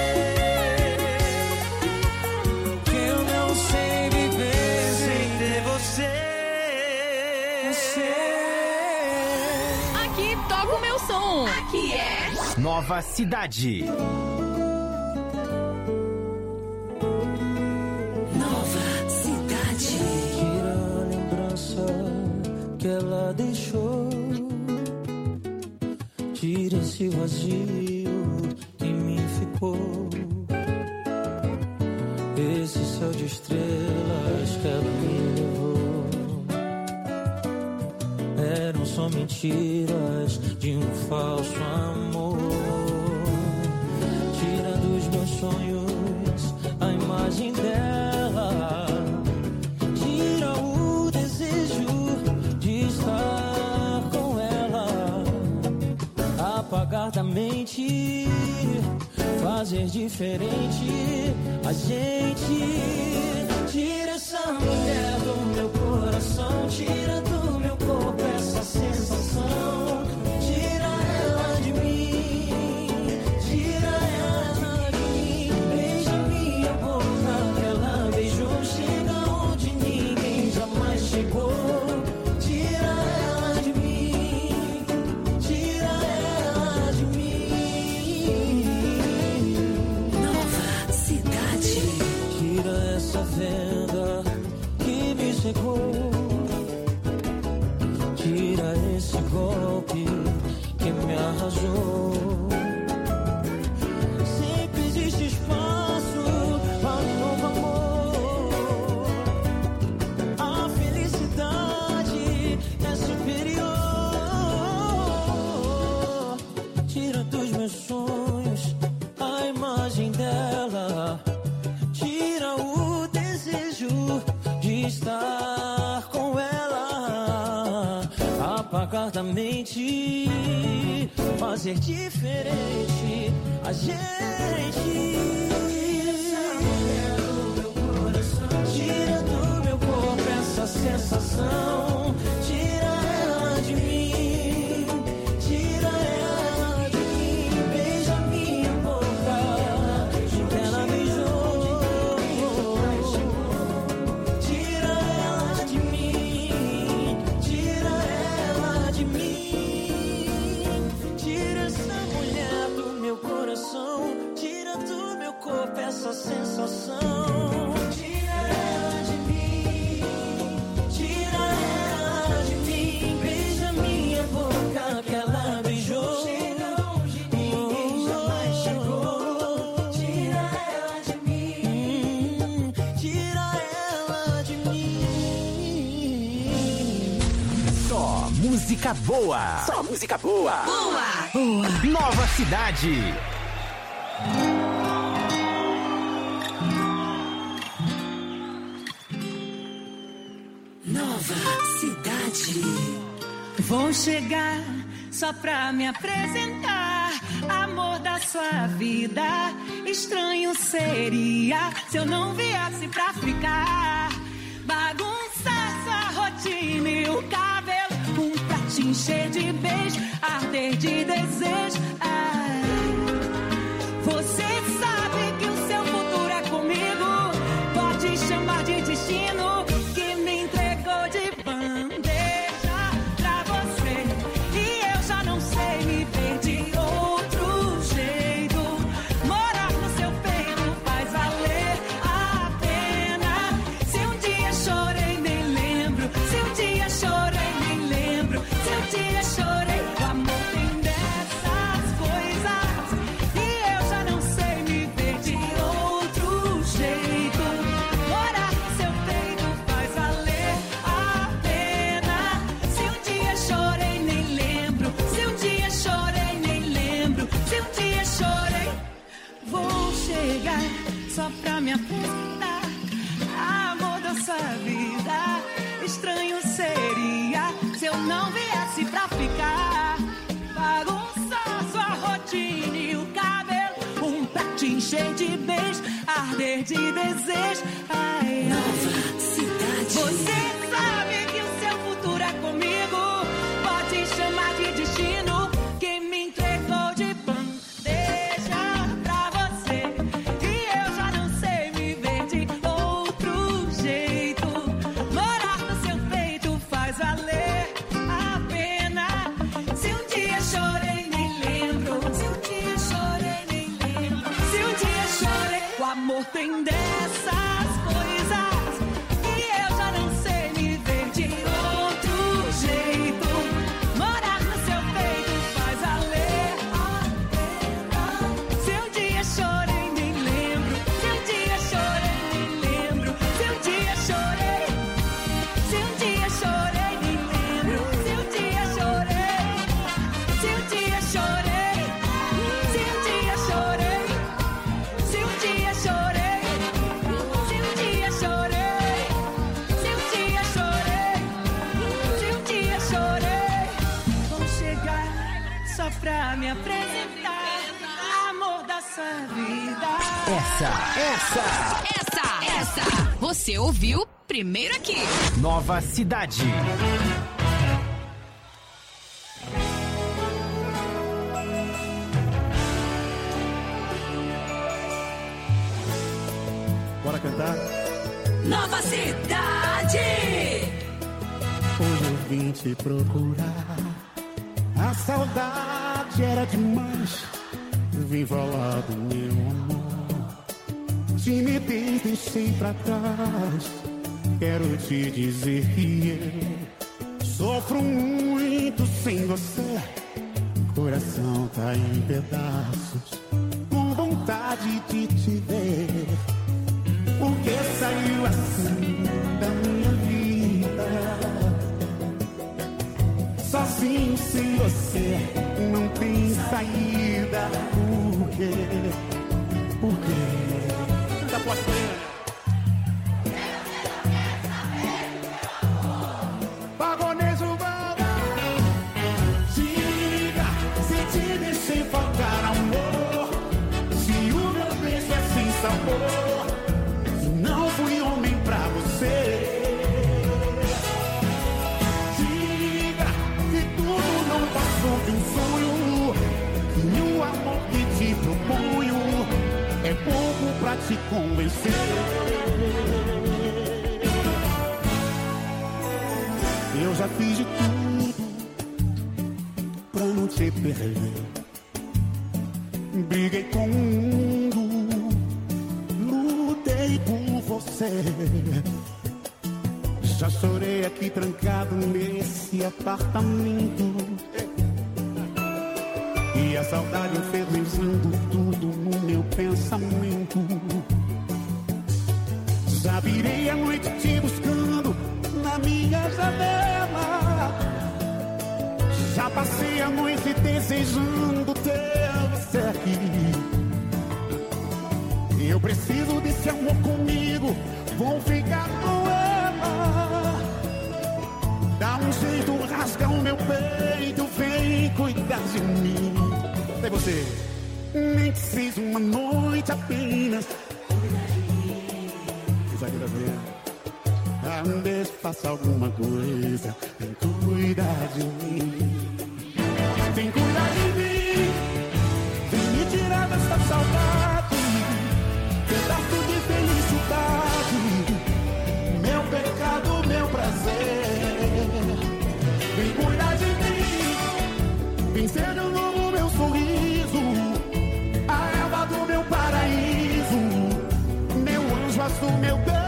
Speaker 5: Que eu não sei viver sem ter você. Você.
Speaker 7: Aqui toca o meu som. Aqui é
Speaker 3: Nova Cidade.
Speaker 1: Nova Cidade.
Speaker 5: Tira a lembrança que ela deixou. Tira esse vazio que me ficou. Esse céu de estrelas que ela me levou eram só mentiras de um falso amor. Tira dos meus sonhos a imagem dela. Tira o desejo de estar com ela. Apagar da mente, fazer diferente a gente. Tira essa mulher do meu coração. Tira do meu corpo essa sensação. Tira ela de mim. Tira ela de mim. Beija minha boca. Ela beijou. Chega onde ninguém jamais chegou. Tira ela de mim. Tira ela de mim.
Speaker 1: Nova Cidade.
Speaker 5: Tira essa venda que me cegou. Tira esse golpe que me arrasou. Sempre existe espaço para um novo amor. A felicidade é superior. Tira dos meus sonhos a imagem dela. Tira o desejo de estar com ela. Apagar da mente, fazer diferente a gente. Tira do meu corpo essa sensação. Tira ela de mim. Tira ela de mim. Beija minha boca. Ela beijou. Tira ela de mim. Tira ela.
Speaker 3: música boa. Só música boa.
Speaker 7: Boa. Boa.
Speaker 3: Nova Cidade.
Speaker 2: Nova Cidade. Vou chegar só pra me apresentar, amor da sua vida. Estranho seria se eu não viesse pra ficar, bagunçar sua rotina e o cabelo, um pra te encher de beijo, arder de desejo. Ai, você sabe que o seu futuro é comigo, pode chamar de destino, que me entregou de bandeja pra você, e eu já não sei me ver de outro jeito. Morar no seu peito faz valer a pena. Se um dia chorei, nem lembro. Se um dia chorei, nem lembro. Se um dia chorei, o amor tem dessas coisas, e eu já não sei me ver de outro jeito. Morar no seu peito faz valer a pena. Se um dia chorei, nem lembro. Se um dia chorei, nem lembro. Se um dia chorei, vou chegar só pra me apresentar, amor da sua vida. Estranho seria se eu não viesse pra ficar, bagunçar sua rotina e o cabelo, um pra te encher de beijo, arder de desejo. Ai, Nova Cidade. Você sabe que o seu futuro é comigo, pode chamar de destino, que me entregou de bandeja pra você, e eu já não sei me ver de outro jeito. Morar no seu peito faz valer a pena. Se um dia chorei, nem lembro. Se um dia chorei, nem lembro. Se um dia chorei, o amor tem dessas coisas, e eu já não sei me ver de outro jeito. Morar no seu peito faz valer a pena. Se um dia chorei, nem lembro. Se um dia chorei, nem lembro. Se um dia chorei, se um dia chorei, nem lembro. Se um dia chorei, se um dia chorei, se um dia chorei, se um dia chorei, se um dia chorei, se um dia chorei, se um dia chorei, vou chegar só pra me apresentar, amor da sua vida.
Speaker 3: Essa, essa,
Speaker 7: Essa, essa. Você ouviu primeiro aqui.
Speaker 3: Nova Cidade.
Speaker 9: Bora cantar?
Speaker 2: Nova Cidade.
Speaker 8: Hoje eu vim te procurar, a saudade era demais. Vim falar do meu amor, timidez deixei pra trás. Quero te dizer que eu sofro muito sem você. Coração tá em pedaços, com vontade de te ver. Porque saiu assim da minha vida. Sozinho sem você não tem saída. Por quê? Por quê?
Speaker 9: Tá postando.
Speaker 8: Pagonejo bala. Diga se te deixei faltar amor, se o meu beijo é sem sabor, se não fui homem pra você. Diga se tudo não passou de um sonho, que o amor que te proponho é pouco pra te convencer. Eu já fiz de tudo pra não te perder. Briguei com o mundo, lutei por você. Já chorei aqui trancado nesse apartamento, e a saudade infernizando tudo no meu pensamento. Já virei a noite te buscando na minha janela, Já passei a noite desejando ter você aqui. Eu preciso desse amor comigo. Vou ficar com ela. Dá um jeito, rasga o meu peito. Vem cuidar de mim. E você? Nem que seja uma noite apenas. Exagera ver. Ah, deixa passar alguma coisa. Vem cuidar de mim. Vem cuidar de mim. Vem me tirar dessa saudade. Pedaço de felicidade. Meu pecado, meu prazer. Vem cuidar de mim. Vem ser de novo meu sorriso. A erva do meu paraíso. Meu anjo azul, meu bem.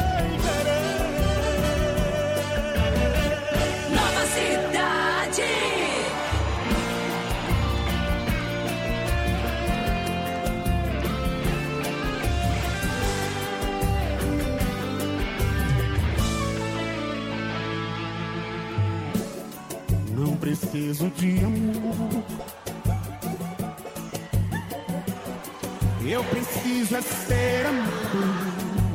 Speaker 8: Não preciso de amor. Eu preciso é ser amado.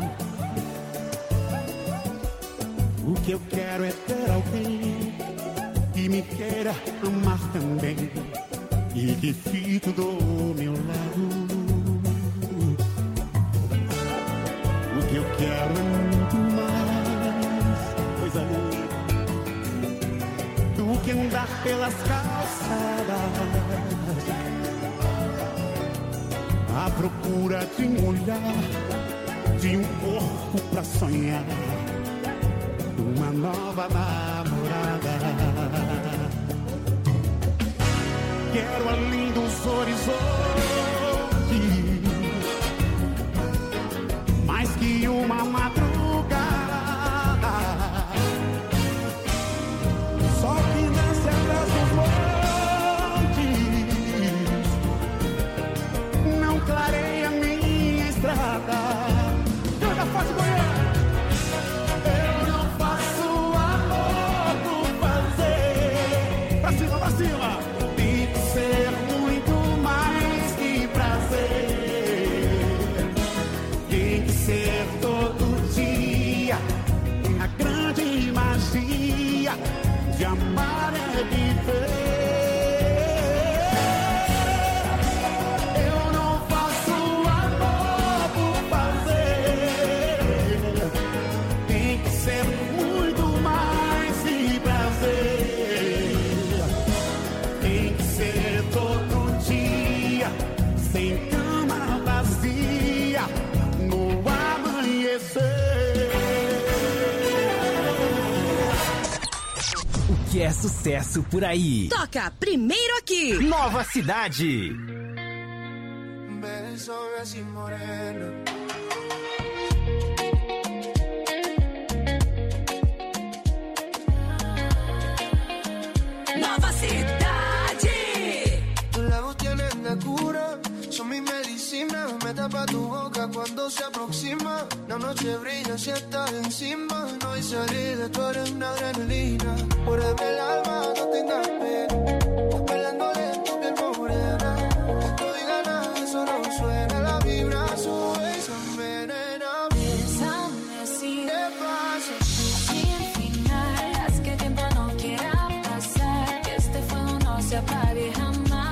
Speaker 8: O que eu quero é ter alguém que me queira amar também e que fique do meu lado. O que eu quero é muito mais, coisa linda, do que andar pelas calçadas à procura de um olhar, de um corpo pra sonhar, uma nova namorada. Quero além dos horizontes, mais que uma madrugada. Só que nasce atrás dos montes, não clareia minha estrada. Canta forte, Goiânia! Tem que ser muito mais que prazer. Tem que ser todo dia. A grande magia de amar é viver. Eu não faço amor por fazer. Tem que ser muito mais que prazer. Todo dia, sem cama vazia, no amanhecer.
Speaker 3: O que é sucesso por aí?
Speaker 7: Toca primeiro aqui.
Speaker 3: Nova Cidade.
Speaker 1: Beso así morena.
Speaker 7: Nova Cidade.
Speaker 1: Cura, son mi medicina, me tapa tu boca cuando se aproxima. La noche brilla si estás encima, no hay salida, tú eres una adrenalina. Por el alma no tengas pena, bailando lento piel morena. No digas nada, eso no suena, la vibra sube y se envenena.
Speaker 17: Bésame así,
Speaker 1: ¿qué pasa?
Speaker 17: sin final, haz que el tiempo no quiera pasar, que este fuego no se apague jamás.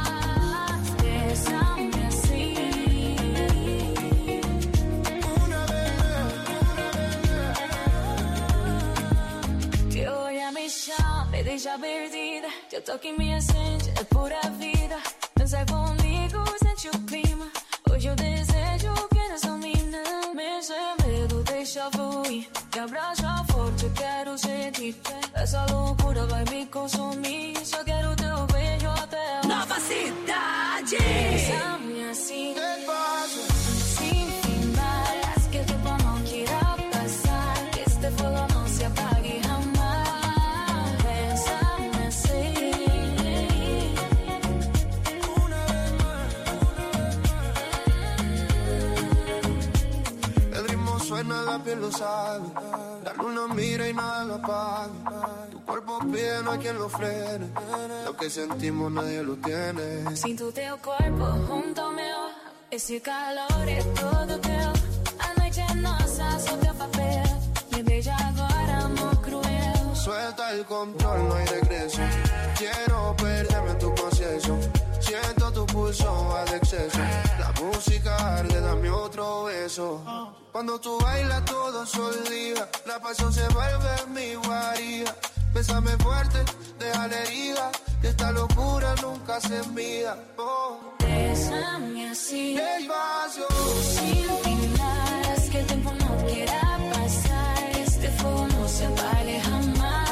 Speaker 17: Deixa perdida, teu toque me acende, é pura vida. Dança comigo, sente o clima. Hoje eu desejo que eres domina. Mexe medo, deixa fluir. Me abraça forte, eu quero sentir. Essa loucura vai me consumir. Só quero teu beijo até o
Speaker 7: Nova Cidade.
Speaker 17: Bésame assim, sem final, haz que el tiempo no quiera pasar, que este fuego no se apague jamás.
Speaker 1: Suena la piel
Speaker 18: lo sabe. La luna mira y nada lo apaga. Tu cuerpo pide, no hay quien lo frene. Lo que sentimos nadie lo tiene.
Speaker 17: Sinto teu corpo junto ao meu. Esse calor é todo teu. A noite é nossa, só teu papel. Me beija agora, amor cruel.
Speaker 18: Suelta el control, no hay regreso. Quiero perderme en tu proceso. Siento tu pulso al exceso. La música arde, dame otro beso. Cuando tú bailas todo se olvida. La pasión se vuelve mi guarida. Bésame fuerte, deja la herida. Que esta locura nunca se mida. Oh.
Speaker 17: Bésame así,
Speaker 18: despacio,
Speaker 17: sin final. Que el tiempo no quiera pasar. Este fuego no se apague jamás.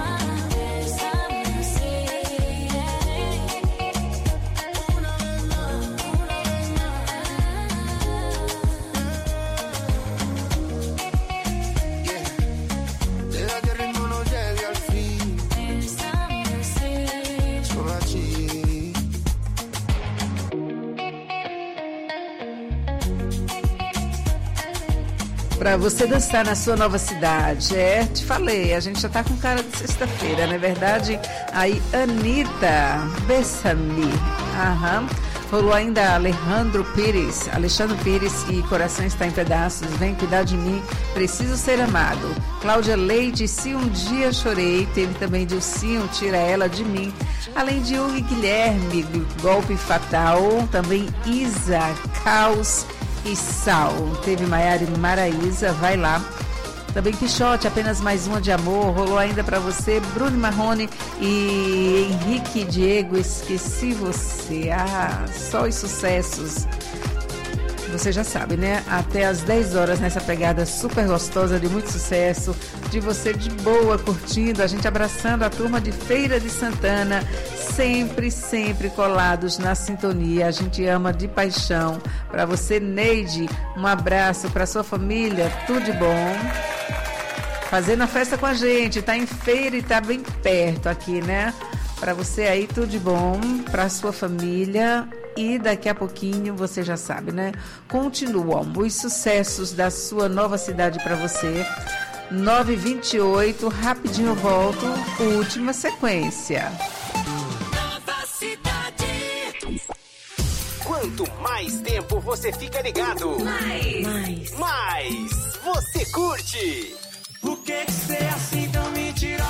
Speaker 11: Pra você dançar na sua nova cidade. É, te falei, a gente já tá com cara de sexta-feira, não é verdade? Aí, Anitta, Bésame. Aham. Rolou ainda Alejandro Pires, Alexandre Pires e Coração Está em Pedaços, Vem Cuidar de Mim, Preciso Ser Amado. Cláudia Leite, Se Um Dia Chorei, teve também Dilcinho, Tira Ela de Mim. Além de Hugo e Guilherme, Golpe Fatal, também Isa, Caos e Sal. Teve Maiara e Maraísa, vai lá. Também Quixote, Apenas Mais Uma de Amor. Rolou ainda pra você Bruno Marrone e Henrique Diego, Esqueci Você. Ah, só os sucessos. Você já sabe, né? Até às dez horas nessa pegada super gostosa de muito sucesso, de você de boa curtindo, a gente abraçando a turma de Feira de Santana, sempre, sempre colados na sintonia. A gente ama de paixão. Para você, Neide, um abraço para sua família, tudo de bom. Fazendo a festa com a gente, tá em feira e tá bem perto aqui, né? Para você aí, tudo de bom, para sua família. E daqui a pouquinho, você já sabe, né? Continuam os sucessos da sua nova cidade para você. nove e vinte e oito, rapidinho eu volto, última sequência.
Speaker 3: Nova Cidade. Quanto mais tempo você fica ligado,
Speaker 2: mais, mais,
Speaker 3: mais você curte.
Speaker 5: Por que você é assim tão mentirosa?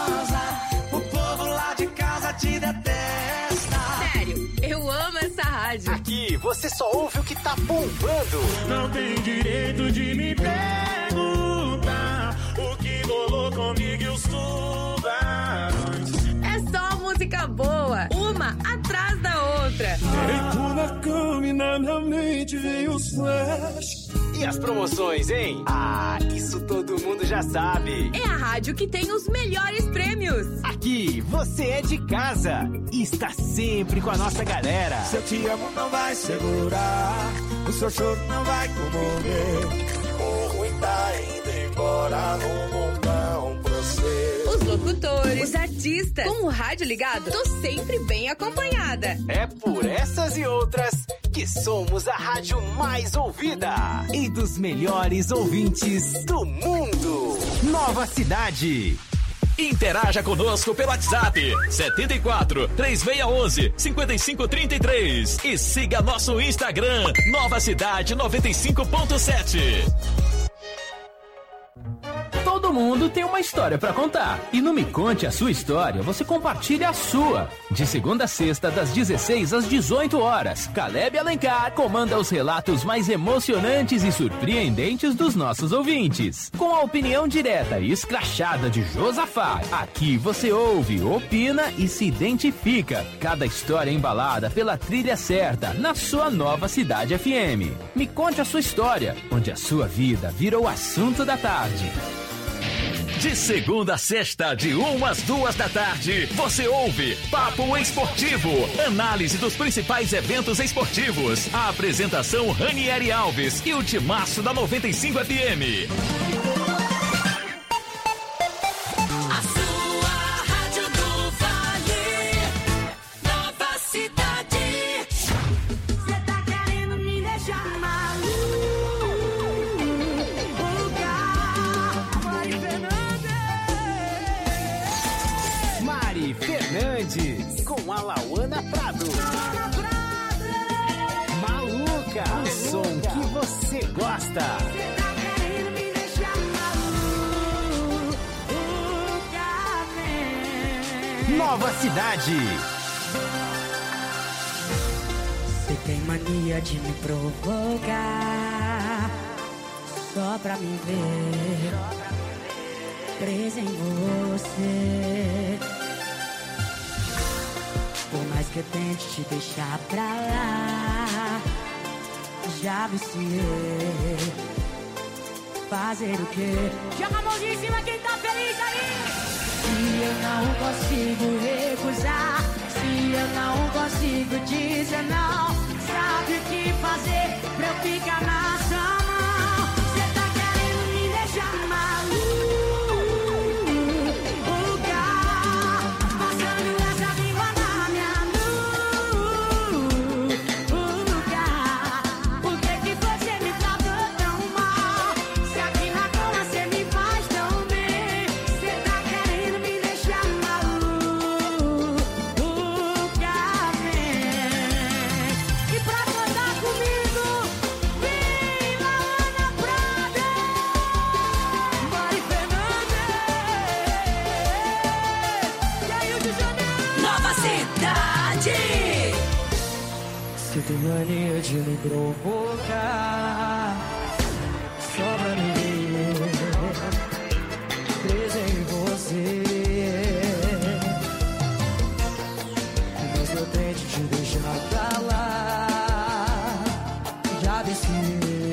Speaker 5: O povo lá de casa te detesta.
Speaker 7: Sério, eu amo essa rádio.
Speaker 3: Aqui você só ouve o que tá bombando.
Speaker 9: Não tem direito de me perguntar o que rolou comigo e os tubarões.
Speaker 7: É só música boa, uma atrás da outra.
Speaker 9: Deito na cama e na minha mente vem os flash.
Speaker 3: E as promoções, hein? Ah, isso todo mundo já sabe.
Speaker 7: É a rádio que tem os melhores prêmios.
Speaker 3: Aqui, você é de casa e está sempre com a nossa galera.
Speaker 5: Seu te amo não vai segurar, o seu choro não vai comover. O ruim tá indo embora no mundão pra você.
Speaker 7: Os locutores, os artistas, com o rádio ligado, tô sempre bem acompanhada.
Speaker 3: É por essas e outras que somos a rádio mais ouvida e dos melhores ouvintes do mundo. Nova Cidade.
Speaker 15: Interaja conosco pelo WhatsApp sete quatro, três seis um um, cinco cinco três três e siga nosso Instagram Nova Cidade noventa e cinco ponto sete.
Speaker 19: Todo mundo tem uma história pra contar. E no Me Conte a Sua História, você compartilha a sua. De segunda a sexta, das dezesseis às dezoito horas, Caleb Alencar comanda os relatos mais emocionantes e surpreendentes dos nossos ouvintes. Com a opinião direta e escrachada de Josafá, aqui você ouve, opina e se identifica. Cada história embalada pela trilha certa, na sua Nova Cidade F M. Me Conte a Sua História, onde a sua vida virou assunto da tarde.
Speaker 15: De segunda a sexta, de uma às duas da tarde, você ouve Papo Esportivo, análise dos principais eventos esportivos. A apresentação Ranieri Alves e o timaço da noventa e cinco F M.
Speaker 2: A sua rádio do Vale, Nova Cidade. Você tá querendo me deixar maluco?
Speaker 19: sexta.
Speaker 3: Nova Cidade.
Speaker 20: Você tem mania de me provocar só pra me ver presa em você. Por mais que eu tente te deixar pra lá, já viciei. Fazer o quê? Joga a mãozinha em cima quem tá feliz aí. Se eu não consigo recusar, se eu não consigo dizer não, sabe o que fazer pra eu ficar na sua mão? Cê tá querendo me deixar maluca, passando essa língua na minha nuca. Por que que você me tratou tão mal? Se aqui na cama cê me faz tão bem. Cê tá querendo me deixar maluca, vem. E pra cantar comigo, vem Laana Prada, Mari Fernandes, e aí o de Janeiro. Nova Cidade.
Speaker 5: Você tem mania de me provocar só pra me ver presa em você. Mas eu tento te deixar pra lá, já desci.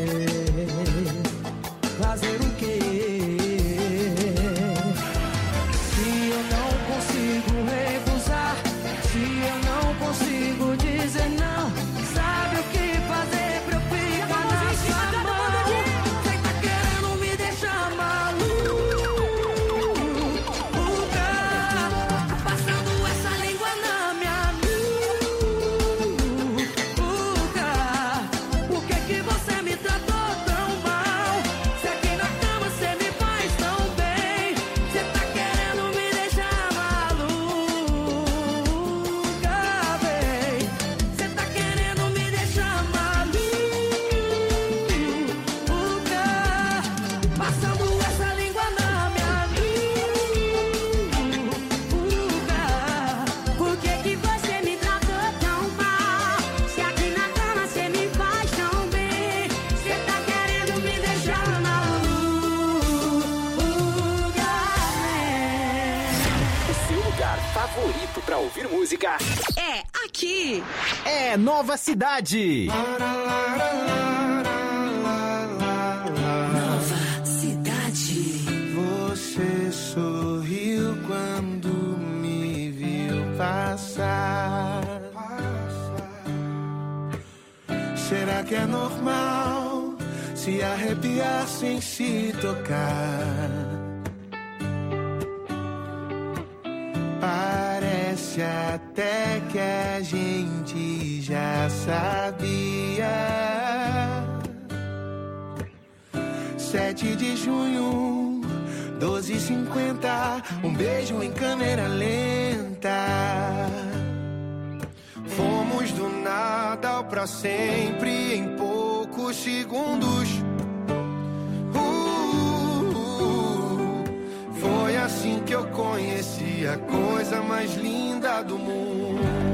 Speaker 5: Fazer o quê? Se eu não consigo recusar, se eu não consigo dizer não, sabe o que fazer pra eu ficar na sua mão? Você tá querendo me deixar maluca, passando essa língua na minha nuca. Por que que você me tratou tão mal? Se aqui na cama você me faz tão bem. Você tá querendo me deixar maluca, bem. Você tá querendo me deixar maluca, passando essa língua na minha nuca. Por que que você me tratou tão mal? Se aqui na cama você me faz tão bem. Você tá querendo me deixar maluca,
Speaker 3: O seu lugar favorito pra ouvir música
Speaker 7: É aqui.
Speaker 3: é Nova Cidade.
Speaker 20: Nova Cidade.
Speaker 18: Você sorriu quando me viu passar. Será que é normal se arrepiar sem se tocar? Parece até que a gente já sabia. Sete de junho, doze e cinquenta, um beijo em câmera lenta. Fomos do nada ao pra sempre em poucos segundos. Uh, uh, foi assim que eu conheci a coisa mais linda do mundo.